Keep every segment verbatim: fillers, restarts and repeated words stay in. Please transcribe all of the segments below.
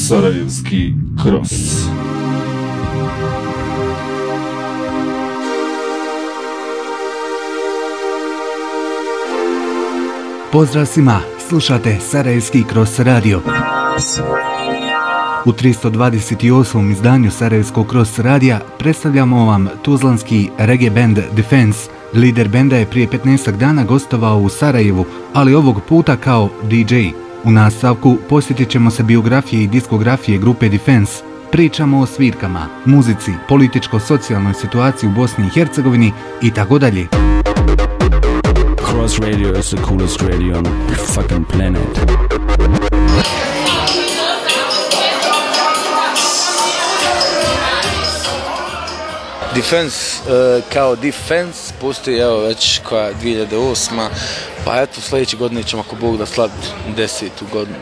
Sarajevski Cross. Pozdrav svima, slušate Sarajevski Cross radio. U tristo dvadeset osmom izdanju Sarajevskog Cross radija predstavljamo vam tuzlanski reggae band Defense. Lider benda je prije petnaestak dana gostovao u Sarajevu, ali ovog puta kao D J. U nastavku posjetit ćemo se biografije i diskografije grupe Defense. Pričamo o svirkama, muzici, političko-socijalnoj situaciji u Bosni i Hercegovini i tako dalje. Cross Radio is the coolest radio on the fucking planet. Defense uh, kao Defense postoji evo već koja dvije hiljade osma. Pa eto sljedeće godine ćemo ako Bog da slaviti desetu godinu.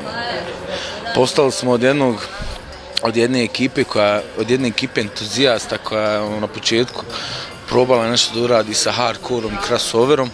Postali smo od jednog od jedne ekipe koja od jedne ekipe entuzijasta koja je na početku probala nešto da uradi sa hardcoreom i crossoverom,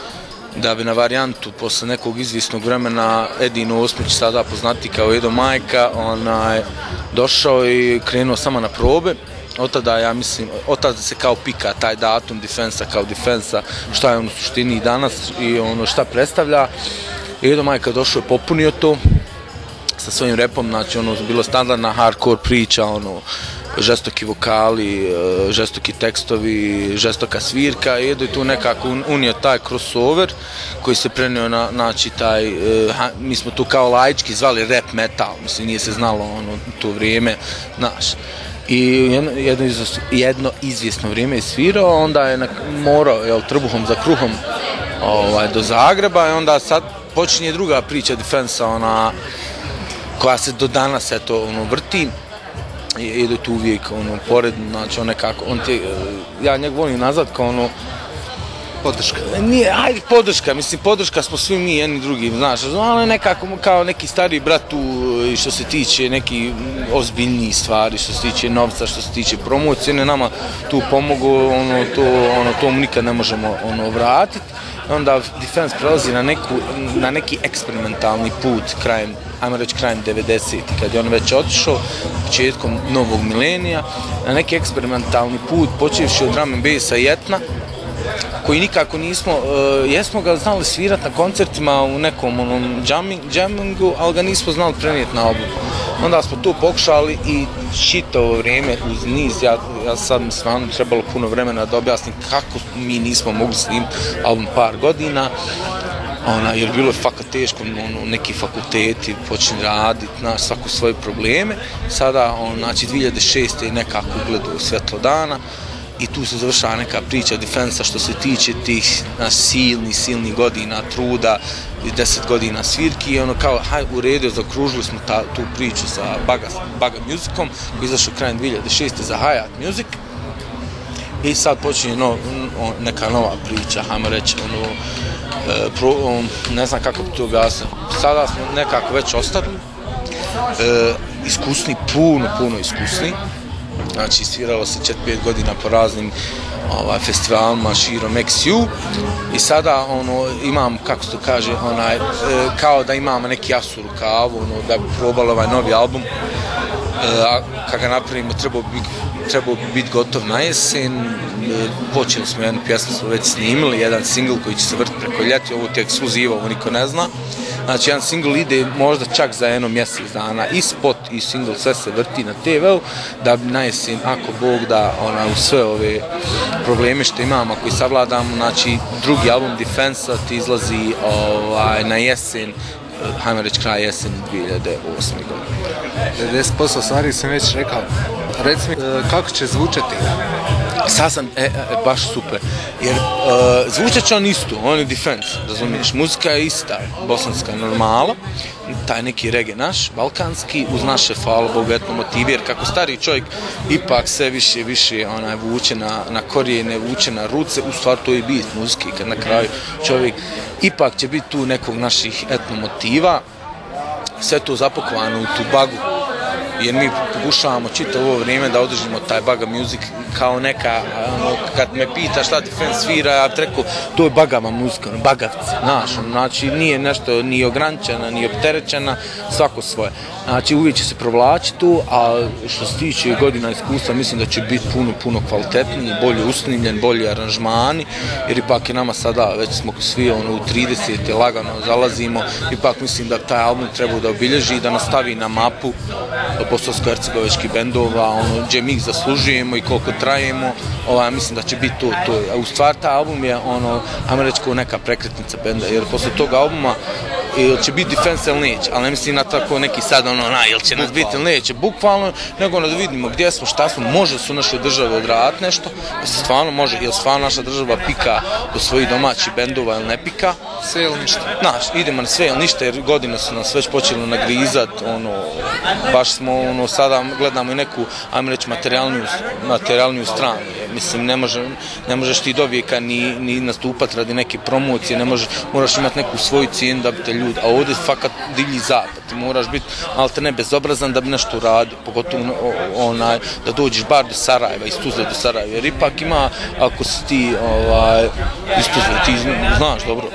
da bi na varijantu posle nekog izvjesnog vremena Edino Osmić, sada poznati kao Edo Majka, onaj došao i krenuo samo na probe. Od tada, ja mislim, od tada se kao pika taj datum Defensa kao Defensa, šta je on u suštini danas i ono šta predstavlja. Edo Majka došao je popunio to sa svojim repom, znači ono bilo standardna hardcore priča, ono žestoki vokali, žestoki tekstovi, žestoka svirka. Edo je tu nekako unio taj crossover koji se prenio na, znači taj, ha, mi smo tu kao laički zvali rap metal, mislim nije se znalo ono u to vrijeme, znaš. I jedno, jedno, jedno izvjesno vrijeme je svirao, onda je na, morao jel, trbuhom za kruhom ovaj, do Zagreba i onda sad počinje druga priča Defensa, ona koja se do danas eto, ono, vrti. I Edo tu uvijek ono, pored, znači on nekako, on te, ja njeg volim nazvat kao ono podrška. Nije, ajde podrška, mislim podrška smo svi mi jedni drugi, znaš, ali nekako kao neki stariji brat tu što se tiče neki ozbiljniji stvari, što se tiče novca, što se tiče promocije, ne nama tu pomogu, ono to, ono to mu nikad ne možemo ono vratiti. Onda Defense prelazi na neku, na neki eksperimentalni put krajem, ajmo reći krajem devedesetih, kad je on već otišao, početkom novog milenija, na neki eksperimentalni put, počevši od drum and bassa i etna, koji nikako nismo, uh, jesmo ga znali svirati na koncertima u nekom onom jamming, jammingu, ali ga nismo znali prenijeti na album. Onda smo tu pokušali i čitavo vrijeme uz niz, ja, ja sad mi stvarno trebalo puno vremena da objasnim kako mi nismo mogli snimiti album par godina, ona, jer bilo je fakat teško, ono, neki fakulteti počeli raditi, znaš, svako svoje probleme. Sada, on, znači, dvije hiljade šeste je nekako ugledao svjetlo dana. I tu se završava neka priča Defensa što se tiče tih naš silni, silni godina truda i deset godina svirki i ono kao, haj, u redu, zakružili smo ta, tu priču sa Baga, Baga Musicom koji je izašao krajem dvije hiljade šeste za Hayat Music i sad počinje no, no, neka nova priča, hajmo reći, ono, e, pro, on, ne znam kako bi to objasnio, sada smo nekako već ostali, e, iskusni, puno, puno iskusni. Znači, sviralo se četiri pet godina po raznim ovaj, festivalima širom X U i sada ono, imam, kako se to kaže, onaj, e, kao da imamo neki as u rukavu, ono, da bi probali ovaj novi album, e, a kad ga napravimo trebao bi, trebao bi biti gotov na jesen. E, počeli smo jednu pjesmu, smo već snimili, jedan single koji će se vrti preko ljeti, ovo ti je ekskluziva, ovo niko ne zna. Znači, jedan single ide možda čak za jedno mjesec dana, i spot i single sve se vrti na te veu, da bi na jesen, ako Bog da, ona, u sve ove probleme što imamo, koji savladamo, znači, drugi album Defensa ti izlazi ovaj, na jesen, hajmo reći kraj jesen dvije hiljade osme godine. devedeset posto stvari sam već rekao. Reci mi, kako će zvučati? Sad sam, e, e, baš super, jer e, zvučat će on isto, on je Defense, razumiješ, muzika je ista, bosanska normala, taj neki reggae naš, balkanski, uz naše, hvala Bogu, etno motive, jer kako stari čovjek ipak sve više, više onaj, vuče na, na korijene, vuče na ruce, u stvari to je bit muzike, kad na kraju čovjek ipak će biti tu nekog naših etno motiva, sve to zapakovano u tu bagu, jer mi pokušavamo čitavo ovo vrijeme da održimo taj Baga Music kao neka, ono, kad me pita šta Defense svira, ja bih rekao, to je bagava muzika, bagavci, znaš, znači nije nešto ni ograničena, ni opterećena, svako svoje. Znači uvijek će se provlačiti tu, a što se tiče godina iskustva, mislim da će biti puno, puno kvalitetniji, bolje usnimljen, bolji aranžmani, jer ipak je nama sada, već smo svi ono, u tridesete lagano zalazimo, ipak mislim da taj album treba da obilježi i da nastavi na mapu bosansko-hercegovačkih bendova, ono, gdje mi ih zaslužujemo i koliko trajemo, ovaj, mislim da će biti to, to. A u stvari taj album je, ono, ajmo reći kao neka prekretnica benda, jer posle tog albuma ili će biti Defense ili neće, ali ne mislim na tako neki sad ono, na, ili će nas biti ili neće, bukvalno, nego da vidimo gdje smo, šta smo, može su naše države odraditi nešto, jer se stvarno može, jer stvarno naša država pika do svojih domaćih bendova ili ne pika. Sve ili ništa. Znaš, idemo na sve ili ništa, jer godine su nas već počeli nagrizat, ono, baš smo, ono, sada gledamo i neku, ajmo reći, materijalniju, materijalniju stranu, jer, mislim, ne, može, ne možeš ti do vijeka ni, ni nastupat radi neke promocije, ne možeš, moraš imati neku svoju cijenu da bi te ljudi, a ovdje fakat divlji zapad, ti moraš biti malo te ne bezobrazan da bi nešto uradio, pogotovo onaj, da dođeš bar do Sarajeva, iz Tuzle do Sarajeva, jer ipak ima, ako si ti, ovaj, iz Tuzle, ti znaš dobro,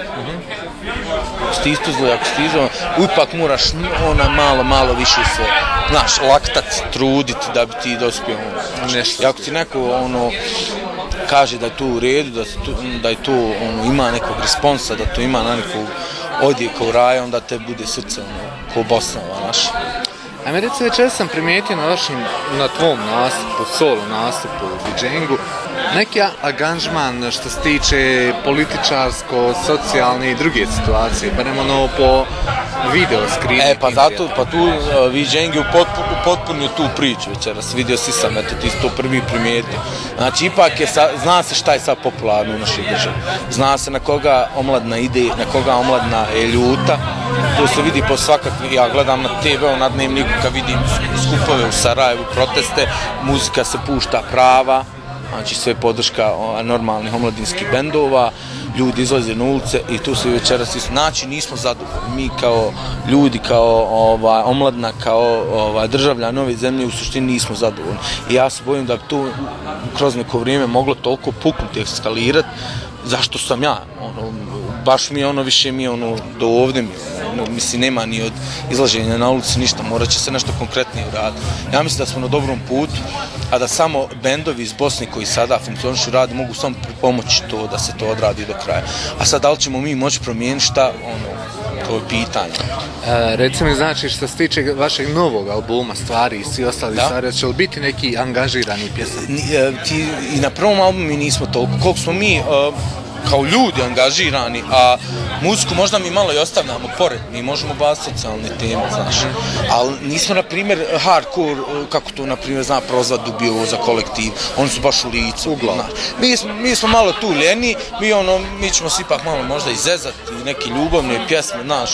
ako si ti iz Tuzle, ako si ti iz Tuzle, ipak moraš ona malo, malo više se, znaš, laktat, truditi da bi ti dospio nešto, i ako ti neko, ono, kaže da je to u redu, da, tu, da je to, ono, ima nekog responsa, da to ima na nekog odjeka u raju, onda te bude srce, ono, ko Bosnava naša. Ajme, reći, večer sam primijetio na vašim, na tvom nastupu, solo nastupu u DJingu, neki aranžman što se tiče političarsko, socijalne i druge situacije, barem ono po video screen. E, pa zato, pa tu uh, DJing je upotpunio tu priču večeras, vidio si sam, eto, ti si to prvi primijetio. Znači, ipak je, sa, zna se šta je sad popularno u našoj državi. Zna se na koga omladna ide, na koga omladna je ljuta. To se vidi po svakakvi, ja gledam na te ve na dnevniku kad vidim skupove u Sarajevu, proteste, muzika se pušta prava, znači sve podrška o, normalnih omladinskih bendova, ljudi izlaze na ulice i tu se večeras isto. Znači nismo zadovoljni, mi kao ljudi, kao ovaj, omladna, kao ovaj, državljani ove zemlje u suštini nismo zadovoljni. I ja se bojim da bi to kroz neko vrijeme moglo toliko puknuti, eskalirati, zašto sam ja, ono, baš mi je ono, više mi je ono, do ovdje mi je ono, mislim, nema ni od izlaženja na ulici ništa, morat će se nešto konkretnije uraditi. Ja mislim da smo na dobrom putu, a da samo bendovi iz Bosne koji sada funkcionišu radi mogu samo pomoći to da se to odradi do kraja. A sad, da li ćemo mi moći promijeniti šta, ono, to je pitanje. E, reci mi, znači, što se tiče vašeg novog albuma, Stvari i svi ostali stvari, će li biti neki angažirani pjesnici? I na prvom albumu mi nismo toliko, koliko smo mi uh, kao ljudi angažirani, a muziku možda mi malo i ostavljamo pored, mi možemo baviti socijalne teme, znaš, ali nismo, na primjer, hardcore, kako to, na primjer, zna prozvat Dubiovo za kolektiv, oni su baš u licu, uglavnom. Mi smo, mi smo malo tu ljeni, mi, ono, mi ćemo se ipak malo možda izezati, neke ljubavne pjesme, znaš,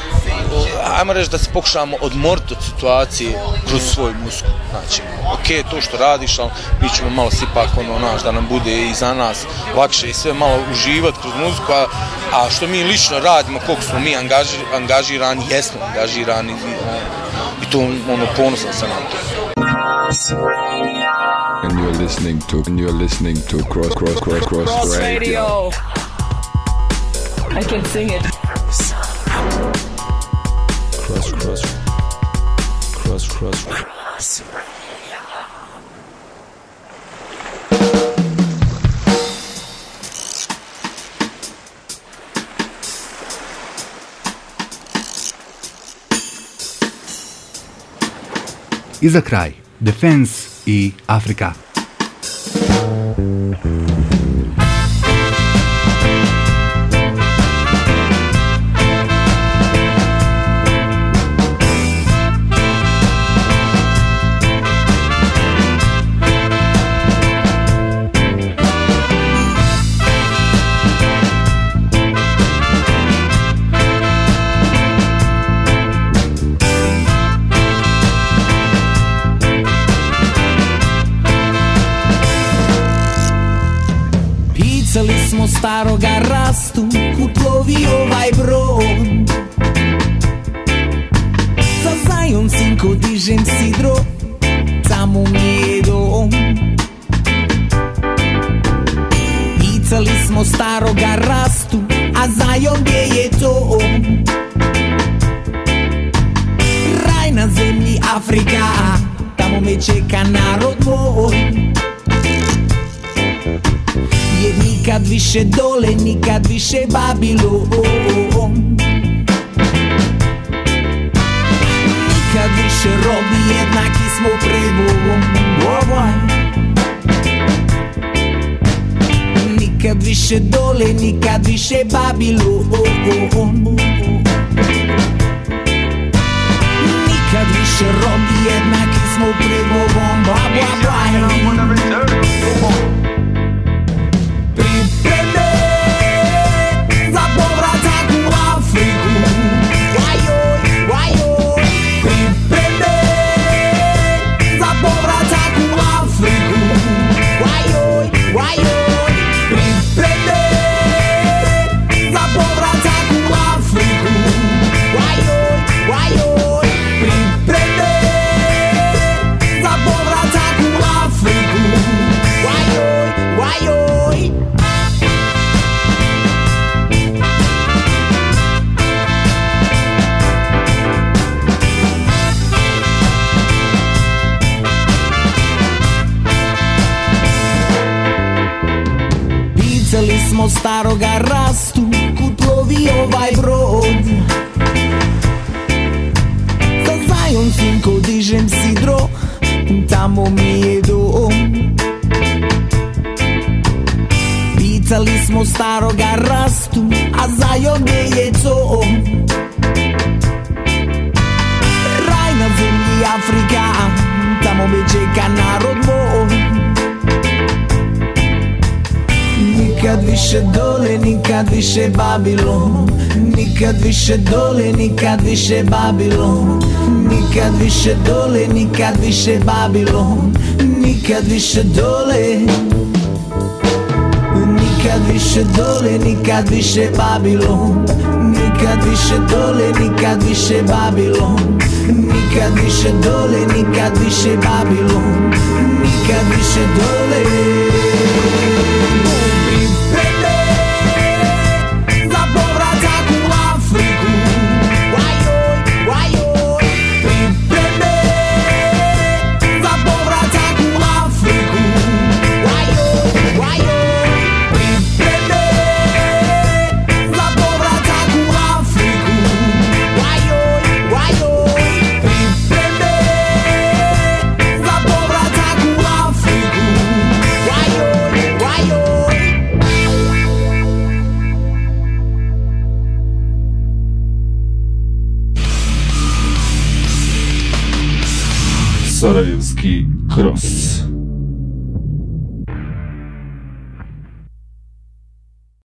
ajmo reći da se pokušamo odmoriti od situacije kroz svoju muziku, znači, ok, to što radiš, ali mi ćemo malo se ipak, ono, znaš, da nam bude i za nas lakše i sve malo uživati kroz muziku, a, a što mi lično radimo, koliko smo mi angaži, angažirani, jesmo angažirani i, i to, ono, ponosan sam na to. And you're listening to, and you're listening to Cross, Cross, Cross, Cross, Cross Radio. Radio. I can sing it. Cross, cross, cross, cross, cross. I za kraj, Defense i Afrika. Pisali smo staroga rastu, kuplovi ovaj brod. Sa zajom sinko dižem sidro, samo mi je dom. Afrika, tamo me čeka narod moj. Jer nikad više dole, nikad više Babilon. Nikad više robi, jednaki smo pred Bogom. Nikad više dole, nikad više Babilon. Nikad više robi, jednaki smo pred Bogom. Pripreme za povratak u Afriku. Wajoj, wajoj. Pripreme za povratak u Afriku. Wajoj, wajoj. Pripreme za povratak u Afriku. Wajoj, wajoj. Pripreme za povratak u Afriku. Wajoj, wajoj. Pitali smo staroga Rastu, kud plovi ovaj brod. Za Zajon, sinko, dižem sidro, tamo mi je dom. Pitali smo staroga Rastu, a Zajon gdje je to? Raj na zemlji Afrika, tamo me čeka narod moj. Nikad više dole, nikad više Babilon. Nikad više dole, nikad više Babilon. Nikad više dole, nikad više Babilon. Nikad više dole. Nikad više dole, nikad više Babilon. Nikad više dole, nikad više Babilon. Nikad više dole, nikad više Babilon. Nikad više dole. Pripreme za povratak u Afriku. Wajoj, wajoj. Pripreme za povratak u Afriku. Wajoj, wajoj. Pripreme za povratak u Afriku. Wajoj, wajoj. Pripreme za povratak u Afriku. Wajoj, wajoj. Sarajevski cross.